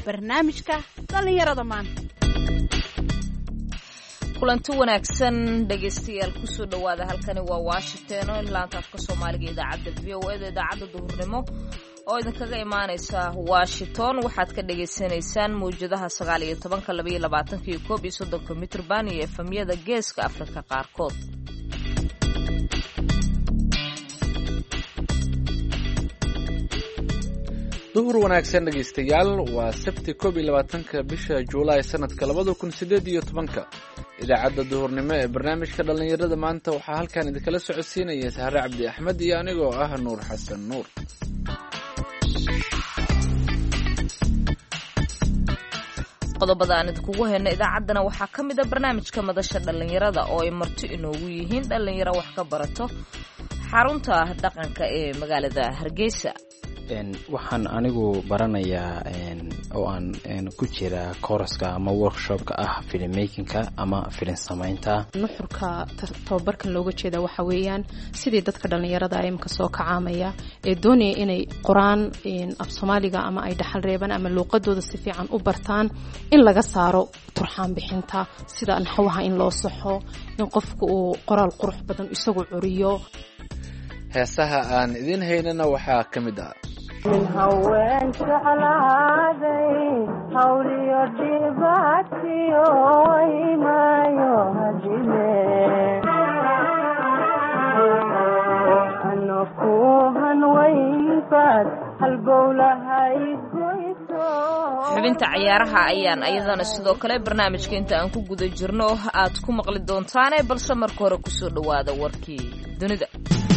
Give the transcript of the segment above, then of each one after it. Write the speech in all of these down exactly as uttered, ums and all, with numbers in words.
barnaamijka dhallinyarada maanta. kulanti wanaagsan dhegaystayaal kusoo dhawaada halkani waa Washington oo laanta afka Soomaaliga idaacadda V O A da idaacadda duhurnimo oo idinkaga imaanaysa Washington. waxaad ka dhageysanaysaan mawjadaha sagaal iyo toban, laba iyo labaatan iyo koob iyo soddon mitir baan iyo efamyada geeska Afrika qaarkood. duhur wanaagsan dhegaystayaal, waa sabti koob iyo labaatanka bisha Juulaay sanadka labada kun sideed iyo tobanka. idaacadda duhurnimo ee barnaamijka dhallinyarada maanta waxaa halkan idinkala socodsiinaya Sahre Cabdi Axmed iyo anigoo ah Nuur Xasan Nuur. qodobada aan idinkugu hayno idaacaddana waxaa ka mid ah barnaamijka madasha dhallinyarada oo ay marti inoogu yihiin dhallinyaro wax ka barato xarunta dhaqanka ee magaalada Hargeysa. waxaan anigu baranayaa oo aan ku jira kooraska ama workshopka ah filmmakingka ama filin samaynta. nuxurka tababarkan looga jeeda waxa weeyaan sidii dadka dhallinyarada imka soo kacaamaya ee doonaya inay qoraan af Soomaaliga ama ay dhaxal reebaan ama luqadooda si fiican u bartaan in laga saaro turxaan bixinta, sida naxwaha in loo saxo, in qofku uu qoraal qurux badan isagu curiyo. heesaha aan idin haynana waxaa ka mid ah من هوين شعلادي حولي وديباتي وما يهجلي أنكوها وينفاد هالقولة هاي xubinta ciyaaraha ayaan ayadana sidoo kale barnaamijka inta aan ku guda jirno aad ku maqli doontaane, balse marka hore kusoo dhawaada warkii dunida.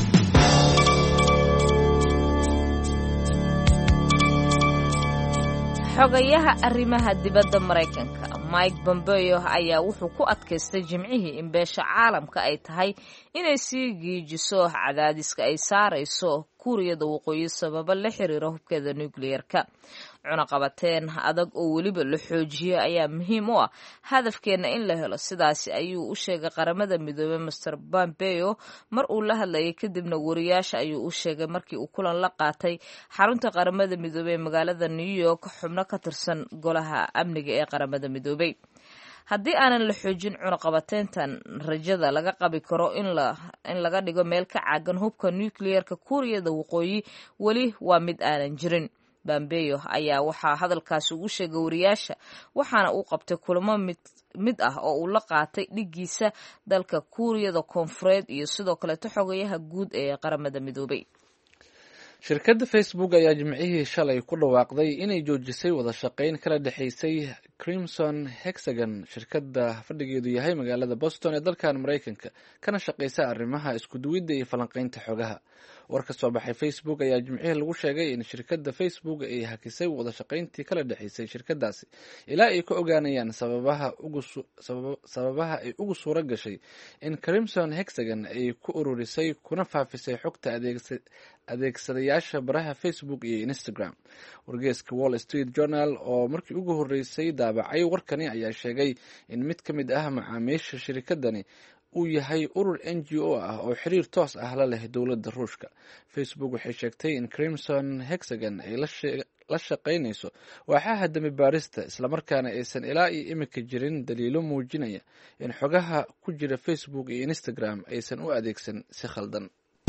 xogayaha arrimaha dibadda Mareykanka Mike Pompeo ayaa wuxuu ku adkaystay jimcihii in beesha caalamka ay tahay inay sii giijiso cadaadiska ay saarayso Kuuriyada Waqooyi sababa la xiriira hubkeeda nuclear-ka. cunaqabateen adag oo weliba la xoojiyay ayaa muhiim u ah hadafkeena in la helo, sidaasi ayuu u sheegay qaramada midoobay. Mister Pompeo mar uu la hadlayay kadibna wariyaasha ayuu u sheegay markii uu kulan la qaatay xarunta qaramada midoobay ee magaalada New York xubno ka tirsan golaha amniga ee qaramada midoobay. haddii aanan la xoojin cunaqabateyntan, rajada laga qabi karo in la in laga dhigo meel ka caagan hubka nuclear-ka Kuuriyada Waqooyi weli waa mid aanan jirin. Pompeo ayaa waxaa hadalkaasi ugu sheegay wariyaasha waxaana uu qabtay kulamo mid mid ah oo uu la qaatay dhigiisa dalka Kuuriyada Koonfureed iyo sidoo kale xogayaha guud ee qaramada midoobay. shirkadda Facebook ayaa jimcihii shalay ku dhawaaqday inay joojisay wada shaqayn kala dhexaysay Crimson Hexagon, shirkadda fadhigeedu yahay magaalada Boston ee dalkan Mareykanka, kana shaqaysa arrimaha isku duwidda iyo falanqaynta xogaha. war ka soo baxay Facebook ayaa jimcihii lagu sheegay in shirkadda Facebook ay hakisay wada shaqayntii kala dhexaysay shirkadaasi ilaa ay ka ogaanayaan sababaha ugu sababaha ay ugu suura gashay in Crimson Hexagon ay ku ururisay kuna faafisay xogta adeegsa adeegsadayaasha baraha Facebook iyo Instagram. wargeyska Wall Street Journal oo markii ugu horeysay daabacay warkani ayaa sheegay in mid ka mid ah macaamiisha shirkadani uu yahay urur N G O ah oo xiriir toos ah la leh dowladda Ruushka. Facebook waxay sheegtay in Crimson Hexagon ay la shaqaynayso waaxaha dambi baarista, islamarkaana aysan ilaa iyo imika jirin daliilo muujinaya in xogaha ku jira Facebook iyo Instagram aysan u adeegsan si khaldan.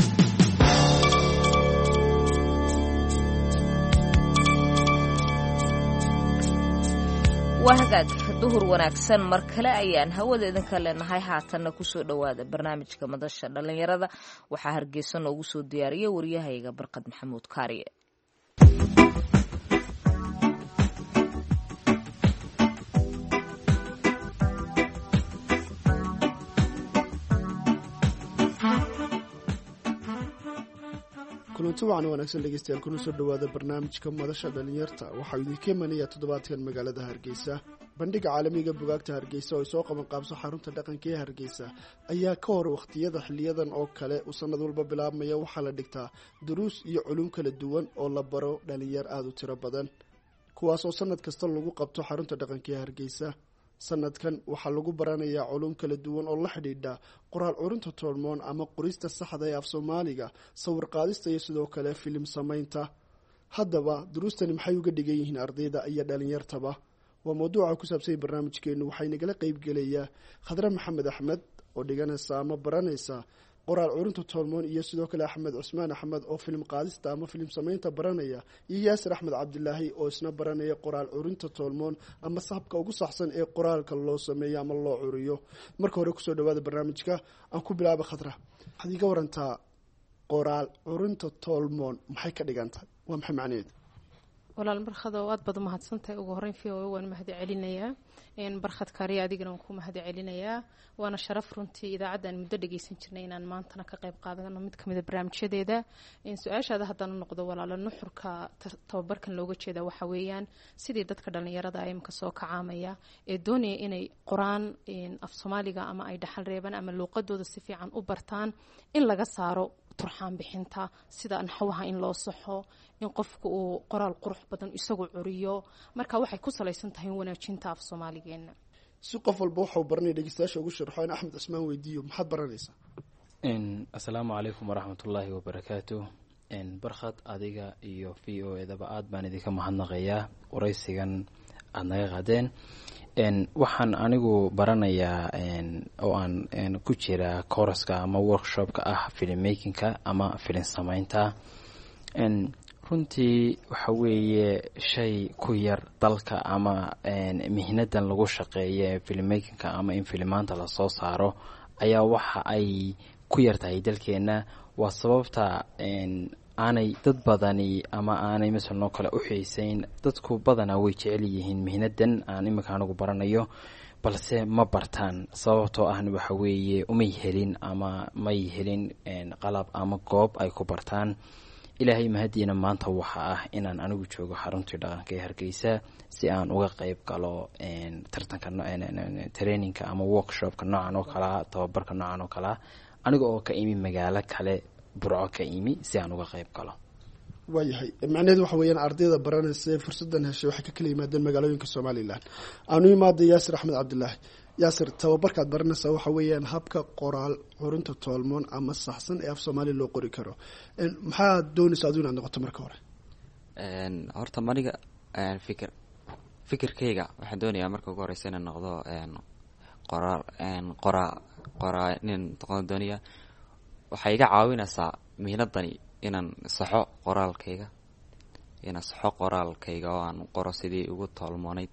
waa hagaag duhur wanaagsan mar kale ayaan hawada idinka leenahay. haatanna kusoo dhawaada barnaamijka madasha dhallinyarada. waxaa Hargeysa noogu soo diyaariyay wariyahayga Barqad Maxamuud Kaariye. kulanti wacan wanaagsan dhegeystayaal, kuna soo dhawaada barnaamijka madasha dhalinyarta. waxaa idinka imanaya toddobaadkan magaalada Hargeysa. bandhiga caalamiga bugaagta Hargeysa oo ay soo qaban qaabso xarunta dhaqanka ee Hargeysa ayaa ka hor waqtiyada xiliyadan oo kale uu sanad walba bilaabmaya. waxaa la dhigtaa duruus iyo culum kala duwan oo la baro dhalinyar aada u tiro badan, kuwaas oo sanad kasta lagu qabto xarunta dhaqanka ee Hargeysa. sanadkan waxaa lagu baranayaa culum kala duwan oo la xidhiidha qoraal curinta tolmoon ama qorista saxda ee af Soomaaliga, sawir qaadista iyo sidoo kale filim samaynta. haddaba duruustani maxay uga dhigan yihiin ardayda iyo dhalinyartaba waa mawduuca ku saabsanya barnaamijkeenu. waxay nagala qeybgelayaa khadre maxamed axmed oo dhiganaysa ama baranaysa qoraal curinta tolmoon, iyo sidoo kale axmed cusmaan axmed oo filim qaadista ama filim samaynta baranaya, iyo yaasir axmed cabdilaahi oo isna baranaya qoraal curinta tolmoon ama sahabka ugu saxsan ee qoraalka loo sameeyo ama loo curiyo. marka hore kusoo dhawaada barnaamijka. aan ku bilaaba khadra, waxaad iga warantaa qoraal curinta tolmoon maxay ka dhigan tahay, waa maxay macnaheedu? walaal barkhad oo aad baad u mahadsantahay. ugu horreyn v o a waan mahad celinayaa barkhad kaariya, adigana waan ku mahad celinayaa. waana sharaf runtii idaacadda aan muddo dhegeysan jirnay inaan maantana ka qayb qaadano mid kamida barnaamijyadeeda. su-aashaada haddaan u noqdo walaalo, nuxurka tababarkan looga jeeda waxa weeyaan sidii dadka dhalinyarada imika soo kacaamaya ee doonaya inay qoraan af soomaaliga ama ay dhaxal reebaan ama luuqadooda si fiican u bartaan, in laga saaro turxaan bixinta, sida naxwaha in loo saxo, in qofku uu qoraal qurux badan isagu curiyo. marka waxay ku salaysan tahay wanaajinta af soomaaligeena. si qof walba waxau baranaya dhegeystayaasha ugu sharxo in axmed cusmaan weydiiyo, maxaad baranaysaa? asalaamu calaykum waraxmatullaahi wabarakaatu. barkhad, adiga iyo v o edaba aad baan idinka mahadnaqayaa waraysigan aada naga qaadeen. waxaan anigu baranayaa oo aan ku jira kooraska ama workshopka ah filmmakinka ama filin samaynta. runtii waxa weeye shay ku yar dalka ama mihnadan lagu shaqeeya filmmakinka ama in filimaanta lasoo saaro ayaa waxa ay ku yar tahay dalkeena. waa sababta aanay dad badani ama aanay masalnoo kale u xiisayn. dadku badanaa way jecel yihiin mihnadan aan imika anigu baranayo, balse ma bartaan. sababtoo ahna waxa weeye umay helin ama may helin qalab ama goob ay ku bartaan. ilaahay mahadiina maanta waxa ah inaan anigu joogo xaruntii dhaqanka ee Hargeysa si aan uga qayb galo tartanka traininka ama workshopka noocan oo kala tababarka noocan oo kala aniga oo ka imi magaalo kale Burco ka imi si aan uga qayb galo. waayahay, macnaheedu waxa weeyaan ardayda baranaysa fursadan heshay waxay ka kala yimaadeen magaalooyinka Somaliland. aanu imaado yaasir axmed cabdilaahi. yaasir, tababarkaad baranaysaa waxa weeyaan habka qoraal curinta tolmoon ama saxsan ee af Soomaali loo qori karo. maxaad doonaysaa adigu inaad noqoto marka hore? horta maniga fikir fikirkayga waxaan doonayaa marka ugu horeysa inaan noqdo qoraal qoraa qoraa nin noqon doonaya. waxay iga caawinaysaa mihnadani inaan saxo qoraalkayga inaan saxo qoraalkayga oo aan qoro sidii ugu tolmoonayd.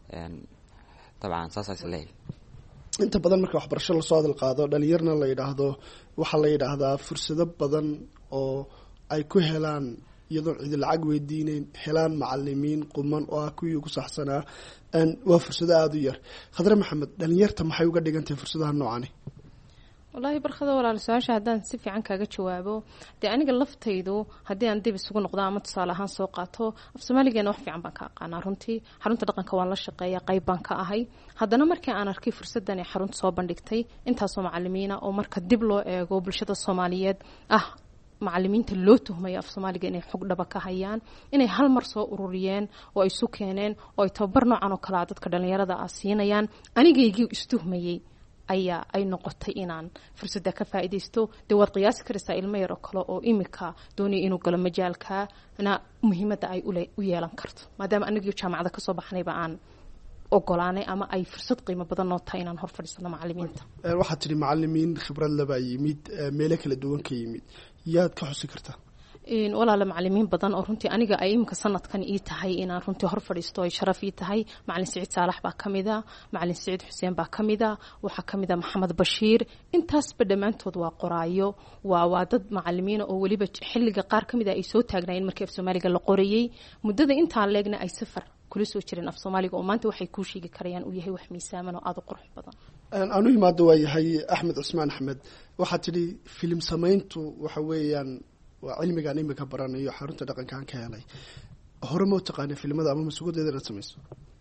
dabcan saasay leeyahay. inta badan marka waxbarasho lasoo hadal qaado dhalinyarna la yidhaahdo waxaa la yidhaahdaa fursado badan oo ay ku helaan iyadoon cidi lacag weydiineyn, helaan macalimiin quman oo ah kuwii ugu saxsanaa. waa fursado aada u yar. khadre maxamed, dhalinyarta maxay uga dhigan tahay fursadaha noocani? wallaahi barkhado walaal, su-aasha haddaan si fiican kaaga jawaabo, dee aniga laftaydu haddii aan dib isugu noqdo ama tusaale ahaan soo qaato, af soomaaligeena wax fiican baan ka aqaanaa runtii. xarunta dhaqanka waan la shaqeeya, qayb baan ka ahay. haddana markii aan arkay fursadan ee xarunta soo bandhigtay intaasoo macalimiina oo marka dib loo eego bulshada Soomaaliyeed ah macalimiinta loo tuhmayo af Soomaaliga inay xog dhaba ka hayaan, inay hal mar soo ururiyeen oo ay isu keeneen oo ay tababar noocan oo kale dadka dhalinyarada ah siinayaan, anigaygii istuhmayay ayaa ay noqotay inaan fursadda ka faa'iideysto. dee waad qiyaasi karaysaa ilmo yar oo kale oo imika doonaya inuu galo majaalkana muhiimadda ay u yeelan karto, maadaama anagii jaamacada ka soo baxnayba aan ogolaanay ama ay fursad qiimo badan noo tahay inaan hor fadhiisano macalimiinta. waxaad tidhi macalimiin khibrad laba yimid, meelo kala duwan ka yimid, yaad ka xusi kartaa? walaala macalimiin badan oo runtii aniga ay imika sanadkan ii tahay inaan runtii hor fadhiisto ay sharaf ii tahay. macalin Siciid Saalax baa ka mid a, macalin Siciid Xuseen baa ka mid a, waxaa ka mid a Maxamed Bashiir. intaasba dhammaantood waa qoraayo, waa waa dad macalimiina oo weliba xilliga qaar ka mid a ay soo taagnaayeen markii af Soomaaliga la qorayey. muddada intaan leegna ay safar kula soo jireen af Soomaaliga oo maanta waxay kuu sheegi karayaan uu yahay wax miisaaman oo aada u qurux badan. aanu imaado waa yahay axmed cusmaan axmed. waxaad tidhi filim samayntu waxa weeyaan waa cilmigaan imika baranayo xarunta dhaqankaan ka helay. hore ma u taqaana filimada ama masuugadeeda inaad samayso?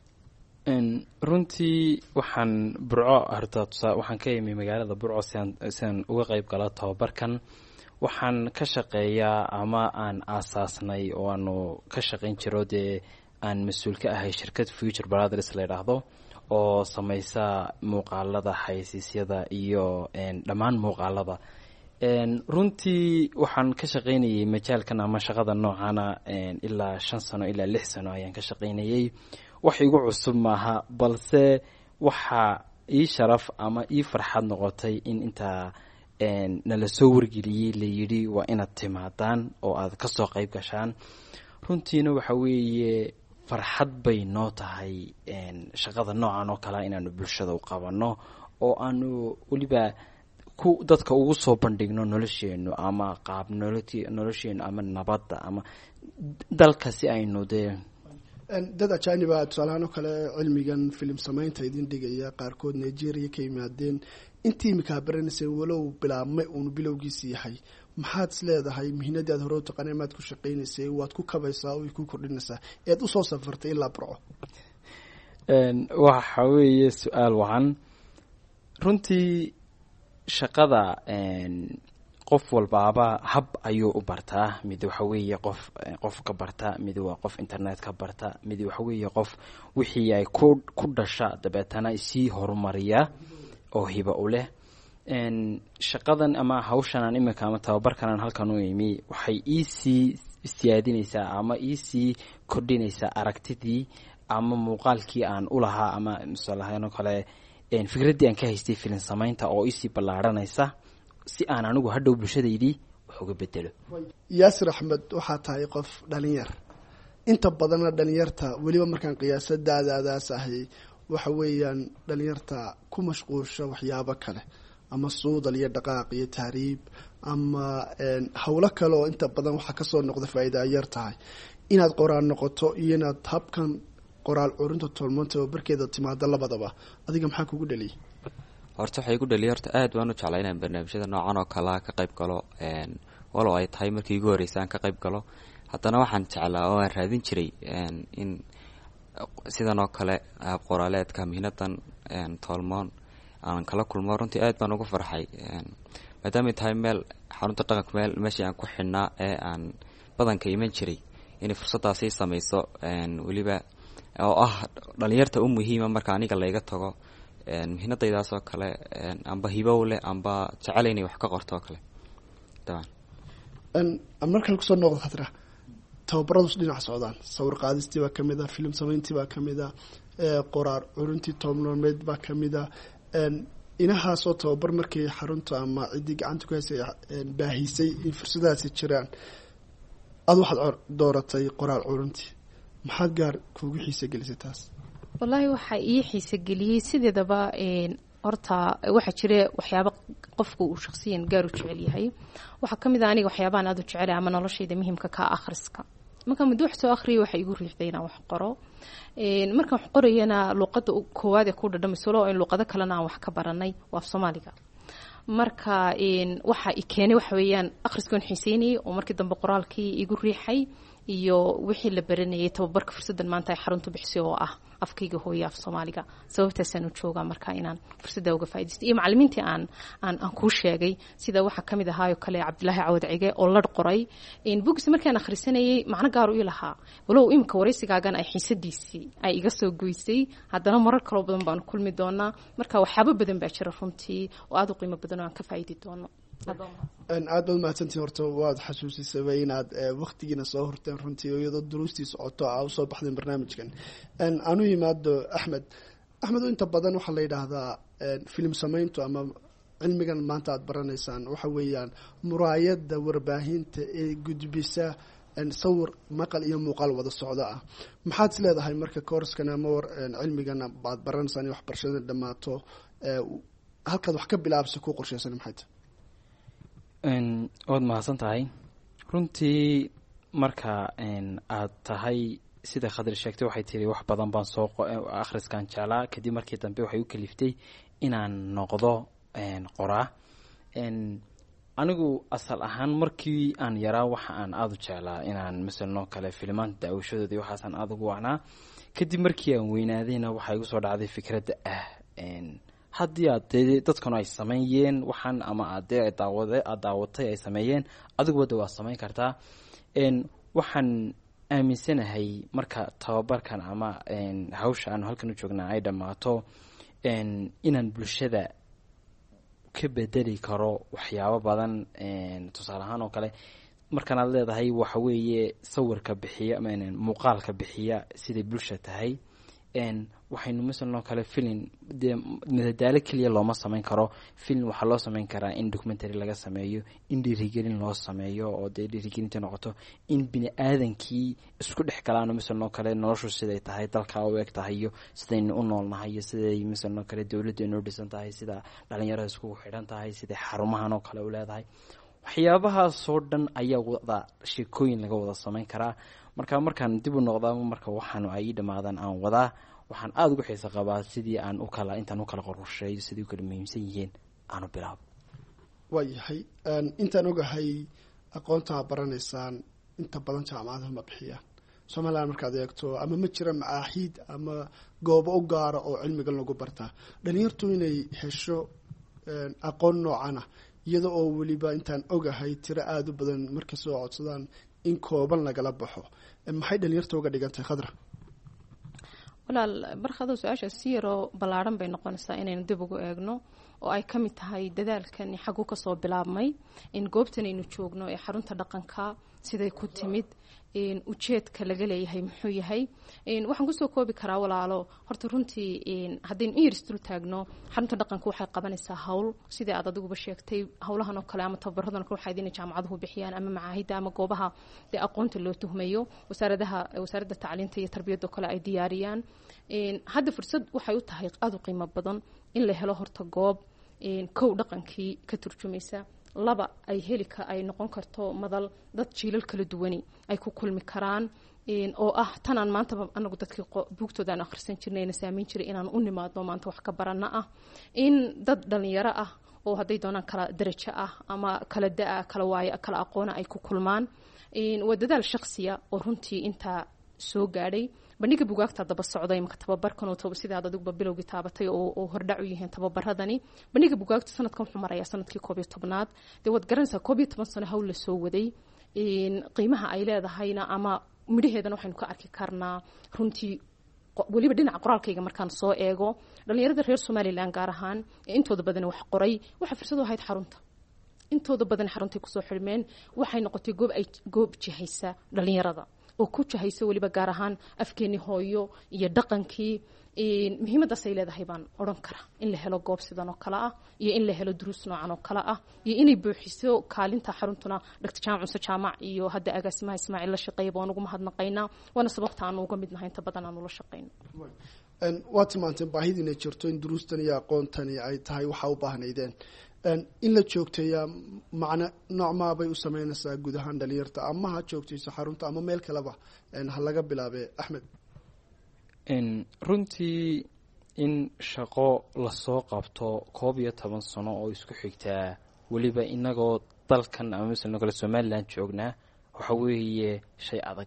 runtii waxaan burco horta waxaan ka imi magaalada burco siaan siaan uga qayb galo tababarkan. waxaan ka shaqeeyaa ama aan aasaasnay oo aanu ka shaqayn jiro dee aan mas-uul ka ahay shirkad Future Brothers la yidhaahdo oo samaysa muuqaalada xayeysiisyada iyo dhammaan muuqaalada runtii waxaan ka shaqaynayay majaalkan ama shaqada noocana ilaa shan sano ilaa lix sano ayaan ka shaqaynayay wax igu cusub maaha, balse waxaa ii sharaf ama ii farxad noqotay in intaa nala soo wargeliyey layidhi waa inaad timaadaan oo aad kasoo qayb gashaan. runtiina waxa weeye farxad bay noo tahay shaqada noocan oo kalea inaanu bulshada u qabanno oo aanu weliba ku dadka ugu soo bandhigno nolosheenu ama qaab nolosheenu ama nabadda ama dalka si aynu dee dad ajaaniba tusaalahaan oo kale cilmigan filim samaynta idin dhigaya qaarkood nigeria ka yimaadeen intii imika baranaysay walow bilaabmay uunu bilowgiisi yahay, maxaad is leedahay mihnadii aad hore u taqaanay maad ku shaqaynaysay waad ku kabaysaa way ku kordhinaysaa eed usoo safartay ilaa Burco? waxa weeye su-aal wacan. runtii shaqada qof walbaaba hab ayuu u bartaa. mid waxa weeye qof qof ka barta, mid waa qof internet ka barta, mid waxa weeye qof wixii ay ku ku dhasha dabeetana sii horumariya oo hiba u leh. shaqadan ama hawshan imika ama tababarkan halkan u imi waxay iisii siyaadinaysaa ama iisii kordhinaysaa aragtidii ama muuqaalkii aan u lahaa ama misalahaan oo kale fikraddii aan ka haystay filim samaynta oo isii ballaaranaysa si aan anigu hadhow bulshadaydii wax uga bedelo. yaasir axmed, waxaa tahay qof dhalinyar, inta badanna dhalinyarta weliba markaan qiyaasa daadaadaas ahay waxa weeyaan dhalinyarta ku mashquulsha waxyaabo kale ama suudal iyo dhaqaaq iyo tahriib ama howlo kale oo inta badan waxaa kasoo noqda faa'iida ay yar tahay. inaad qoraal noqoto iyo inaad habkan qoraal curinta tolmonta oo barkeeda timaado labadaba adiga maxaa kugu dhaliyay? horta waxay igu dhaliyay horta aad baan u jeclaa inaan barnaamijyada noocan oo kale ka qayb galo, walow ay tahay markii igu horreysay aan ka qayb galo, haddana waxaan jeclaa oo aan raadin jiray in sidan oo kale qoraaleedka mihnadan tolmoon aan kala kulmo. runtii aad baan ugu farxay maadaamay tahay meel xarunta dhaqanka meel meeshii aan ku xidhnaa ee aan badanka iman jiray inay fursaddaasi samayso, weliba oo ah dhalinyarta u muhiima marka aniga layga tago mihnadaydaas oo kale amba hibow leh amba jecel inay wax ka qorto oo kale. dabcan markale kusoo noqdo khatra, tababaradus dhinac socdaan, sawir qaadistii baa kamid a, filim samayntii baa kamid a, qoraar curintii toobnoomeed baa kamid a. inahaasoo tababar markii xarunta ama ciddii gacanta ku haysay baahisay in fursadahaasi jiraan, aada waxaad dooratay qoraal curintii, maxaad gaar kuugu xiise gelisay taas? wallaahi waxaa ii xiise geliyey sideedaba horta waxaa jira waxyaaba qofku uu shakhsiyan gaar u jecel yahay. waxaa ka mid ah aniga waxyaabahan aada u jecelahay ama noloshayda muhiimka ka akhriska. markaan muddo wax soo akhriyay waxaa igu riixday inaan wax qoro. markaan wax qorayana luuqadda koowaad ee ku dhadhamayso loo in luuqado kalena aan wax ka baranay waa Soomaaliga. marka waxaa i keenay waxa weeyaan akhriskoon xiiseynayay oo markii dambe qoraalkii igu riixay iyo wixii la baranayay tababarka fursaddan maanta ay xaruntu bixisay oo ah afkayga hooyo af Soomaaliga. sababtaasaan u joogaa marka inaan fursadda uga faa'iidaysto iyo macallimiintii aan aan aan kuu sheegay sida waxaa ka mid ahaayoo kale Cabdilaahi Cawad Cige oo ladh qoray bugis markaan akhrisanayay macno gaar u ilahaa walow imika waraysigaagan ay xiisadiisii ay iga soo goysay, haddana marar kaloo badan baan kulmi doonaa. marka waxyaabo badan baa jira runtii oo aada u qiimo badan oo aan ka faa'iidi doono. aad baad mahadsantihin. horta waad xasuusisaba inaad waktigiina soo horteen runtii iyadoo duruustii socoto a usoo baxdeen barnaamijkan. aanu yimaado axmed axmed inta badan waxaa la yidhaahdaa filim samayntu ama cilmigan maanta aad baranaysaan waxa weeyaan muraayadda warbaahinta ee gudbisa sawir maqal iyo muuqaal wada socdo ah. maxaad is leedahay marka koorskan ama war cilmigan aad baranaysaan in waxbarashada dhammaato halkaad wax ka bilaabsa ku qorshaysan maxay tahay? waad mahadsan tahay. runtii marka aad tahay sida Khadri sheegtay waxay tiri wax badan baan soo akhriskaan jeclaa, kadib markii dambe waxay u kaliftay inaan noqdo qoraa. anigu asal ahaan markii aan yaraa waxa aan aada u jeclaa inaan masalanoo kale filimaanta daawashadooda waxaasaan aada ugu wacnaa. kadib markii aan weynaadayna waxaa igu soo dhacday fikradda ah haddii aad dee dadkanu ay sameeyeen waxaan ama aadee daawade aad daawatay ay sameeyeen adiguba waa samayn kartaa. waxaan aaminsanahay marka tababarkan ama hawsha aanu halkan u joognaa ay dhammaato inaan bulshada ka bedeli karo waxyaabo badan tusaale ahaan oo kale markanaad leedahay waxa weeye sawirka bixiya muuqaalka bixiya siday bulsha tahay waxaynu masalan oo kale filin dee madadaalo keliya looma samayn karo filin waxaa loo samayn karaa in documentary laga sameeyo in dhiirigelin loo sameeyo oo dee dhiirigelinta noqoto in bini aadankii isku dhex galaano masalan oo kale noloshu siday tahay dalkaa u eg tahay iyo sidaynu u noolnahay iyo siday masalan oo kale dowladdeenu u dhisan tahay sida dhalinyarada iskugu xidhan tahay siday xarumahan oo kale u leedahay waxyaabahaasoo dhan ayaa wada sheekooyin laga wada samayn karaa marka markaan dib u noqdaa marka waxaanu ay dhammaadaan aan wadaa waxaan aada uga xiisa qabaa sidii aan u kala intaan u kala qorsheeyo sidii u kala muhiimsan yihiin aanu bilaabo waayahay intaan ogahay aqoontaa baranaysaan inta badan jaamacadaha ma bixiyaan somaliland markaad eegto ama ma jira macaahiid ama goobo u gaara oo cilmigan lagu bartaa dhalinyartu inay hesho aqoon noocana iyada oo weliba intaan ogahay tiro aada u badan markay soo codsadaan in kooban lagala baxo maxay dhalinyarta uga dhigantahay khadra walaal barkado su-aasha si yaroo ballaaran bay noqonaysaa inaynu dib ugu eegno oo ay ka mid tahay dadaalkani xaggu kasoo bilaabmay in goobtan aynu joogno ee xarunta dhaqanka siday ku timid ujeedka laga leeyahay muxuu yahay waxaan kusoo koobi karaa walaalo horta runtii haddaynu in yar isdul taagno xarunta dhaqanka waxay qabanaysaa hawl sidai aad adiguba sheegtay hawlahan oo kale ama tababaradan o kale waxaa idin jaamacaduhu bixiyaan ama macaahidda ama goobaha dee aqoonta loo tuhmayo wasaaradaha wasaaradda tacliinta iyo tarbiyadda kale ay diyaariyaan hadda fursad waxay u tahay aada u qiimo badan in la helo horta goob kow dhaqankii ka turjumaysa laba ay helika ay noqon karto madal dad jiilal kala duwani ay ku kulmi karaan oo ah tanaan maantaba anagu dadkii buugtooda aan akhrisan jirnay na saameyn jiray inaan u nimaadno maanta wax ka barana ah in dad dhalinyaro ah oo hadday doonaan kala darajo ah ama kala da-a kala waayo kala aqoona ay ku kulmaan waa dadaal shaksiya oo runtii intaa soo gaadhay bandhiga bugaagta daba socday marka tababarkan oo sidaad adiguba bilowgii taabatay oo hordhac u yihiin tababaradani bandhiga bugaagta sanadkan wuxuu marayaa sanadkii koob iyo tobnaad dee waad garanaysaa koob iyo toban sano hawl la soo waday qiimaha ay leedahayna ama midhaheedana waxaynu ka arki karnaa runtii weliba dhinaca qoraalkayga markaan soo eego dhalinyarada reer somalilan gaar ahaan ee intooda badan wax qoray waxaa fursad u ahayd xarunta intooda badan xaruntay kusoo xidhmeen waxay noqotay goob ay goob jihaysa dhalinyarada oo ku jahaysa weliba gaar ahaan afkeeni hooyo iyo dhaqankii muhiimadaas ay leedahay baan odhan karaa in la helo goob sidan oo kale ah iyo in la helo duruus noocan oo kale ah iyo inay buuxiso kaalinta xaruntuna dhagta jaamacuse jaamac iyo hadda agaasimaha ismaaciil la shaqeeyaba waan ugu mahadnaqaynaa waana sababta aanu uga mid nahay inta badan aanu la shaqeyno waa timaanteen baahida inay jirto in duruustan iyo aqoontani ay tahay waxaa u baahnaydeen in la joogteeyaa macno noocmaabay u sameynaysaa guud ahaan dhalinyarta ama ha joogtayso xarunta ama meel kaleba ha laga bilaabe axmed runtii in shaqo lasoo qabto koob iyo toban sano oo isku xigtaa weliba inagoo dalkan ama masalan kale somaliland joognaa waxa weeye shay adag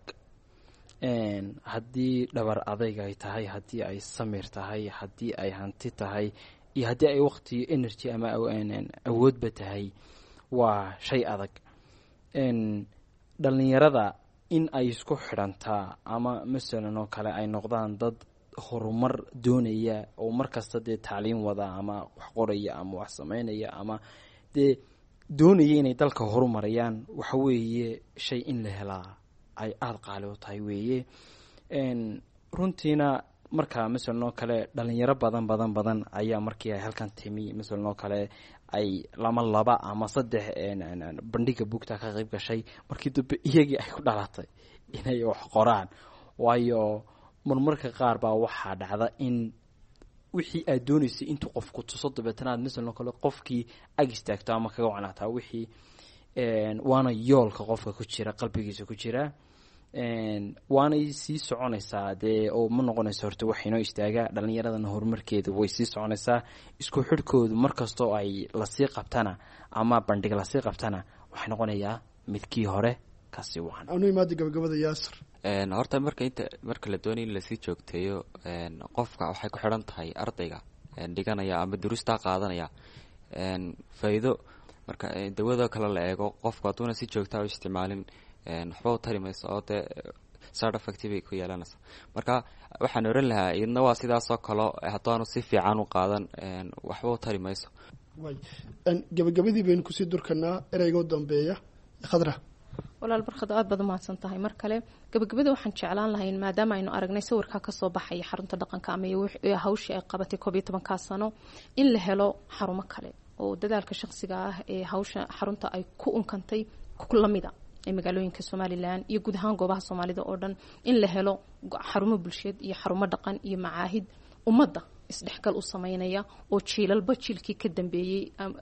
haddii dhabar adayg ay tahay haddii ay samir tahay haddii ay hanti tahay iyo haddii ay waqti energy ama awoodba tahay waa shay adag dhalinyarada in ay isku xidhantaa ama masalan oo kale ay noqdaan dad horumar doonaya oo markasta dee tacliin wada ama wax qoraya ama wax sameynaya ama dee doonaya inay dalka horumarayaan waxa weeye shay in la helaa ay aada qaali u tahay weeye runtiina marka masalan oo kale dhalinyaro badan badan badan ayaa markii ay halkan timi masalan oo kale ay lama laba ama saddex bandhiga buugta ka qayb gashay markii dambe iyagii ay ku dhalatay inay wax qoraan waayo marmarka qaar baa waxaa dhacda in wixii aad doonaysay intuu qofku tuso dabeetanaad masalan oo kale qofkii ag istaagto ama kaga wacnaataa wixii waana yoolka qofka ku jira qalbigiisa ku jira waanay sii soconaysaa dee oo ma noqonayso horta wax inoo istaaga dhalinyaradana horumarkeeda way sii soconaysaa isku xidhkoodu markastoo ay lasii qabtana ama bandhig lasii qabtana waxay noqonayaa midkii hore kasii wacan anu imaada gabagabada yaasir horta marka inta marka la doonay in lasii joogteeyo qofka waxay ku xidhan tahay ardayga dhiganaya ama duruustaa qaadanaya faa'iido marka dawadoo kale la eego qofku hadduuna si joogtaa u isticmaalin waxba u tari mayso oo dee side effect bay ku yeelanaysa marka waxaan oran lahaa idna waa sidaasoo kale haddaanu si fiican u qaadan waxba u tari mayso way an gabagabadii baynu kusii durkanaa ereyga u dambeeya khadra walaal barkad aad baad umahadsan tahay mar kale gabagabada waxaan jeclaan lahayn maadaama aynu aragnay sawirka ka soo baxaya xarunta dhaqanka ama hawshii ay qabatay koob iyo tobanka sano in la helo xarumo kale oo dadaalka shakhsiga ah ee hawsha xarunta ay ku unkantay ku lamida ee magaalooyinka Soomaaliland iyo guud ahaan goobaha Soomaalida oo dhan in la helo xarumo bulsheed iyo xarumo dhaqan iyo macaahid ummadda isdhexgal u sameynaya oo jiilalba jiilkii ka dambeeyay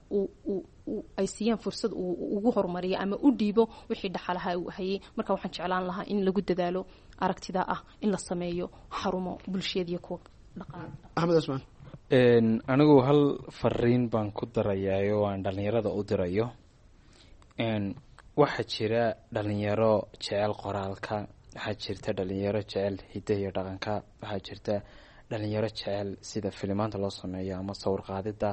uu ay siiyaan fursad uu ugu horumariyo ama u dhiibo wixii dhaxalaha uu hayay marka waxaan jeclaan lahaa in lagu dadaalo aragtida ah in la sameeyo xarumo bulsheed iyo kuwa dhaqan. Axmed Asmaan een anigu hal fariin baan ku darayaa oo aan dhalinyarada u dirayo een waxa jira dhalinyaro jecel qoraalka, waxa jirta dhalinyaro jecel hidaha iyo dhaqanka, waxa jirta dhalinyaro jecel sida filimaanta loo sameeyo ama sawir qaadida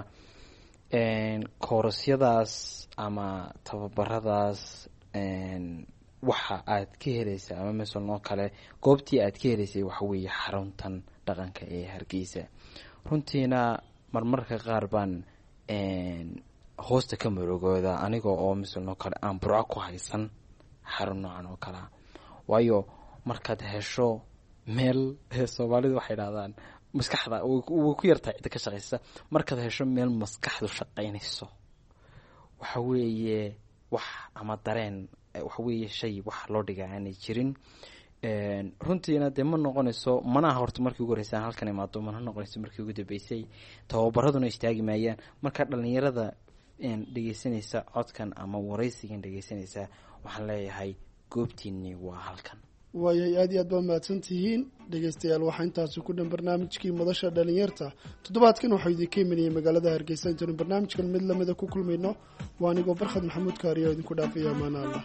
een koorasyadaas ama tababaradaas een waxa aad ka helaysaa ama meeshan oo kale goobtii aad ka helaysay waxa weeye xaruntan dhaqanka ee Hargeysa. runtiina marmarka qaar baan een hoosta ka marogooda anigoo oo meeshan oo kale aan burco ku haysan xarun noocan oo kale waayo markaad hesho meel Soomaalidu waxay yiraahdaan maskaxda uu ku yartahay cid ka shaqeysa markaad hesho meel maskaxdu shaqeynayso waxa weeye wax ama dareen waxa weeye shay wax loo dhigaa aanay jirin een runtiina de ma noqonayso mana horta markii ugu horeysay halkan imaado ma noqonayso markii ugu dambeysay tababaraduna istaagi maayaan marka dhalinyarada een dhageysanaysa codkan ama wareysigan dhageysanaysa waxaan leeyahay goobtiinni waa halkan. waayay aad iyo aad baa mahadsantihiin dhegeystayaal waxaa intaasi ku dhan barnaamijkii madasha dhalinyarta toddobaadkan waxaa idinka imanayay magaalada Hargeysa intaanu barnaamijkan mid lamida ku kulmayno waa anigoo Barkhad Maxamuud Kaariyo idinku dhaafaya amaana Allah.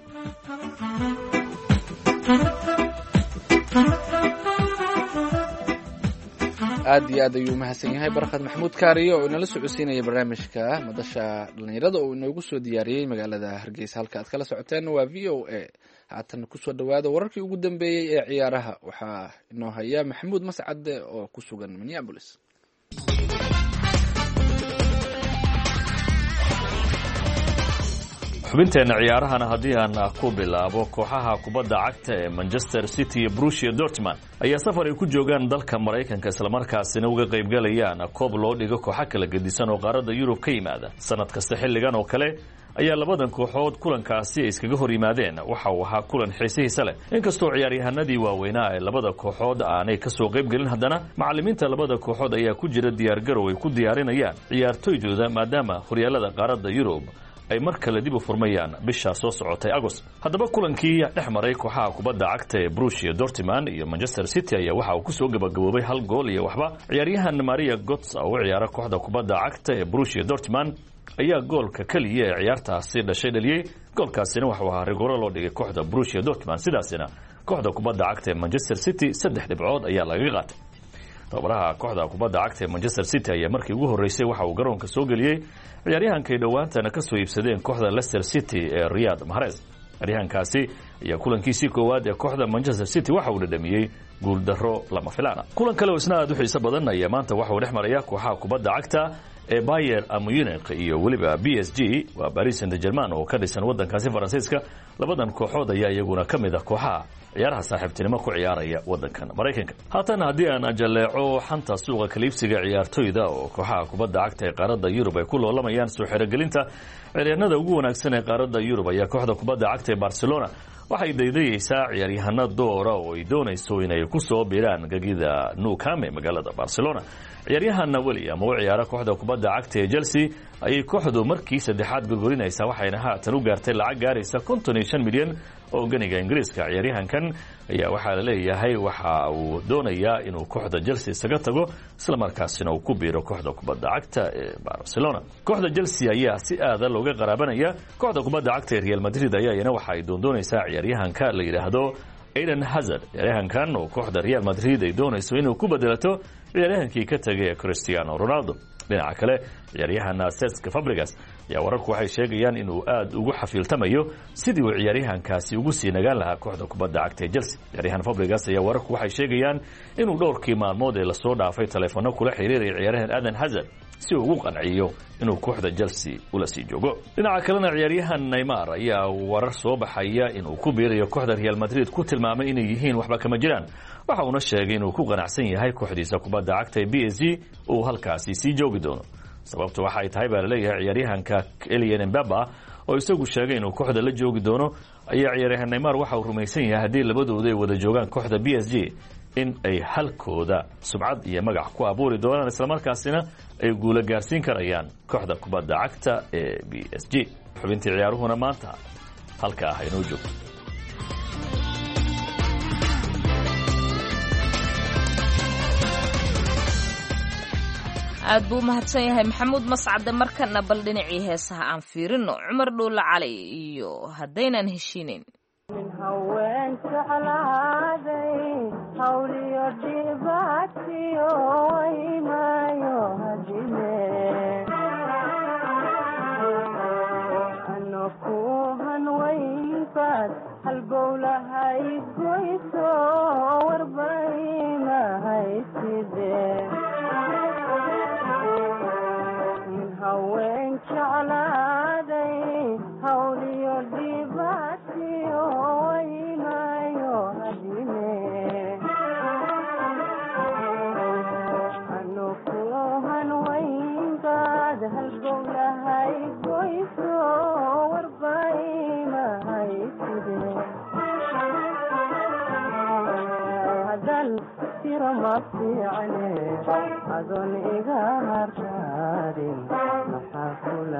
aad iyo aad ayuu mahadsan yahay Barkhad Maxamuud Kaariyo oo inala socodsiinaya barnaamijka madasha dhalinyarada oo inoogu soo diyaariyay magaalada Hargeysa halka aad kala socoteen waa V O A. haatan ku soo dhawaada wararkii ugu dambeeyay ee ciyaaraha waxaa inoo haya Maxamuud Mascade oo ku sugan Minneapolis. xubinteena ciyaarahana haddii aan ku bilaabo kooxaha kubadda cagta ee Manchester City iyo Borussia Dortmund ayaa safar ay ku joogaan dalka Mareykanka isla markaasina uga qaybgalayaan koob loo dhigo kooxo kala gedisan oo qaaradda Yurub ka yimaada sanad kasta xilligan oo kale ayaa labadan kooxood kulankaasi ay iskaga hor yimaadeen waxa uu ahaa kulan xiisihiisa leh inkastoo ciyaaryahanadii waaweynaa ee labada kooxood aanay ka soo qayb gelin haddana macallimiinta labada kooxood ayaa ku jira diyaargarow ay ku diyaarinayaan ciyaartooydooda maadaama horyaalada qaaradda Yurub ay mar kale dib u furmayaan bisha soo socotay Agost. haddaba kulankii dhex maray kooxaha kubadda cagta ee Borussia Dortmund iyo Manchester City ayaa waxa uu ku soo gabagaboobay hal gool iyo waxba ciyaaryahan Maria Götze oo ciyaara kooxda kubadda cagta ee Borussia Dortmund ayaa goolka kaliya ee ciyaartaasi dhashay dhaliyay goolkaasina waxa uu ahaa rigooro loo dhigay kooxda Borussia Dortmund sidaasina kooxda kubadda cagta ee Manchester City saddex dhibcood ayaa laga qaatay. tababaraha kooxda kubadda cagta ee Manchester City ayaa markii ugu horeysay waxa uu garoonka soo galiyay ciyaaryahankay dhawaantana ka soo iibsadeen kooxda Leicester City ee Riyad Mahrez. ciyaaryahankaasi ayaa kulankiisii koowaad ee kooxda Manchester City waxa uu dhadhamiyay guul darro lama filaana. kulan kale oo isna aad u xiiso badan ayaa maanta waxa uu dhex maraya kooxaha kubadda cagta ee Bayern Munich iyo waliba B S G waa Paris Saint-Germain oo ka dhisan wadankaasi Faransiiska. labadan kooxood ayaa iyaguna ka mid ah kooxaha ciyaaraha saaxiibtinimo ku ciyaaraya wadankan Mareykanka. haatan haddii aan ajaleeco xanta suuqa kaliibsiga ciyaartooyda oo kooxaha kubadda cagta ee qaaradda Yurub ay ku loolamayaan soo xirigelinta ciyaaryahanada ugu wanaagsan ee qaaradda Yurub ayaa kooxda kubadda cagta ee Barcelona waxay daydayaysaa ciyaaryahanno doora oo ay doonayso inay ku soo biiraan gagida Nou Camp ee magaalada Barcelona. ciyaaryahanna William oo ciyaara kooxda kubadda cagta ee Chelsea ayay kooxdu markii saddexaad gorgorinaysaa waxayna haatan u gaartay lacag gaaraysa konton iyo shan milyan oo ganiga Ingiriiska. ciyaaryahankan ayaa waxaa la leeyahay waxa uu doonayaa inuu kooxda Chelsea isaga tago isla markaasina uu ku biiro kooxda kubadda cagta ee Barcelona. kooxda Chelsea ayaa si aad ah looga qaraabanaya kooxda kubadda cagta ee Real Madrid ayaana waxa ay doondoonaysaa ciyaaryahanka la yiraahdo Eden Hazard. ciyaaryahankan oo kooxda Real Madrid ay doonayso inuu ku bedelato ciyaaryahankii ka tagay Cristiano Ronaldo. dhinaca kale ciyaaryahan Cesc Fabregas ayaa wararku waxay sheegayaan inuu aad ugu xafiiltamayo sidii uu ciyaaryahankaasi ugu sii nagaan lahaa kooxda kubadda cagta ee Chelsea. ciyaaryahan Fabregas ayaa wararku waxay sheegayaan inuu dhowrkii maalmood ee lasoo dhaafay telefoonno kula xiriiray ciyaaryahan Eden Hazard si uu ugu qanciyo inuu kooxda Chelsea ula sii joogo. dhinaca kalena ciyaaryahan Neymar ayaa warar soo baxaya inuu ku biirayo kooxda Real Madrid ku tilmaamay inay yihiin waxba kama jiraan. waxa uuna sheegay inuu ku qanacsan yahay kooxdiisa kubadda cagta ee B S G oo halkaasi sii joogi doono. sababtu waxa ay tahay baa la leeyahay ciyaaryahanka Kylian Mbappe oo isagu sheegay inuu kooxda la joogi doono ayaa ciyaaryahan Neymar waxa uu rumaysan yahay haddii labadoodu ay wada joogaan kooxda B S G in ay halkooda subcad iyo magac ku abuuri doonaan isla markaasina ay guula gaarsiin karayaan kooxda kubadda cagta ee B S G. xubintii ciyaaruhuna maanta halka ah inoo joogto. aad buu mahadsan yahay maxamuud mascade. markana bal dhinacii heesaha aan fiirino cumar dhuulle cali iyo haddaynan heshiinayn. min haween jeclaaday hawliyo dhibaatiyo waymaayo hadime ano ku hanwaynbaad halbowlahay goyso warbaymahayside haween jeclaaday hawliyo dhibaatiyo waymaayo hadime ano ku hanwaynbaad halbowlahay goyso warbaymahayside hadan tiro ma fiicane adoon iga hartaadin maxaa kula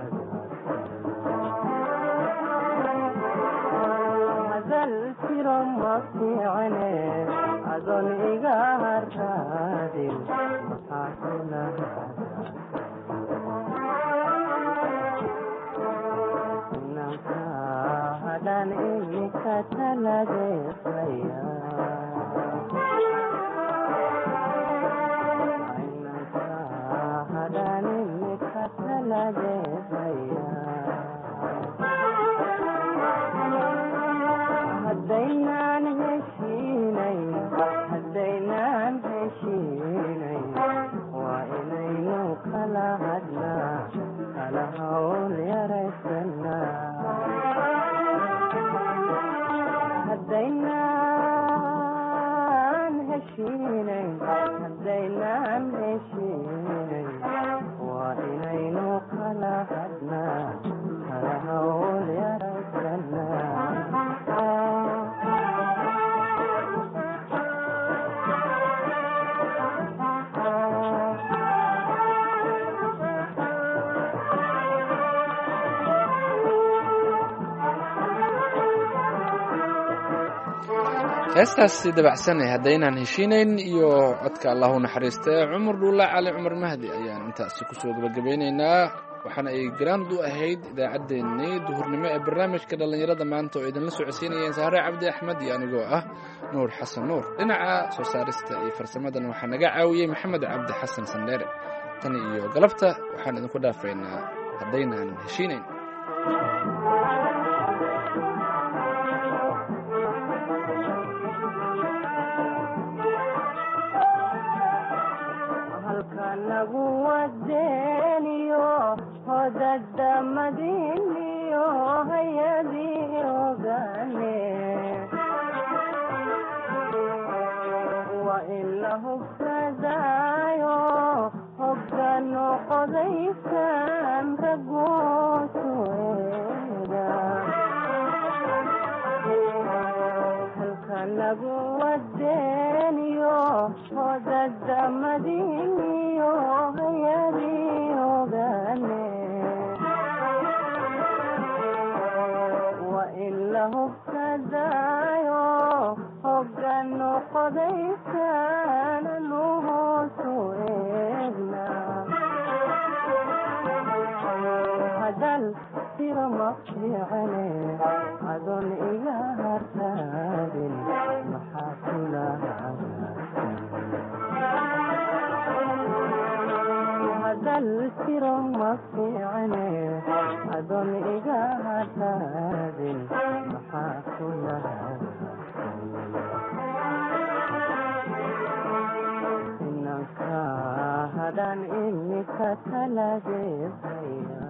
hadal tiro ma fiicane adoon iga hartaadin maxaa kula inanka hadan imika taladeesaya haddaynaan heshiinayn haddaynaan heshiinayn waa inaynu kala hadnaa kala hawl yaraysanaa haddaynaan heshiinayn haddaynaan heshiinayn waa inaynu kala hadnaa kala hawl yaraysanaa heestaasi dabacsan haddaynaan heshiinayn iyo codka allahu naxariista cumar dhuulle cali cumar mahdi ayaan intaasi kusoo gabagabeynaynaa. waxaana ay garaand u ahayd idaacaddeenii duhurnimo ee barnaamijka dhallinyarada maanta oo idinla socodsiinayeen sahre cabdi axmed iyo anigoo ah nuur xasan nuur. dhinaca soo saarista iyo farsamadan waxaa naga caawiyey maxamed cabdi xasan sandheere. tan iyo galabta waxaan idinku dhaafaynaa haddaynaan heshiinayn. nagu wadeeniyo hodada madiniyo hayadii ogane waa in la hubsadaayo hogano qodaysan ragoosueda halka nagu wadeeniyo hodada madiniyo hayadii ogane waa in la hubsadaayo hogano qodaysan anu hoosu eegna hadal tiro ma fiicane adoon iga hartaadin maxaa kula hadal tiro ma fiicane adoon iga hataadin maxaa ku lahaa inanka hadan imika talageesaya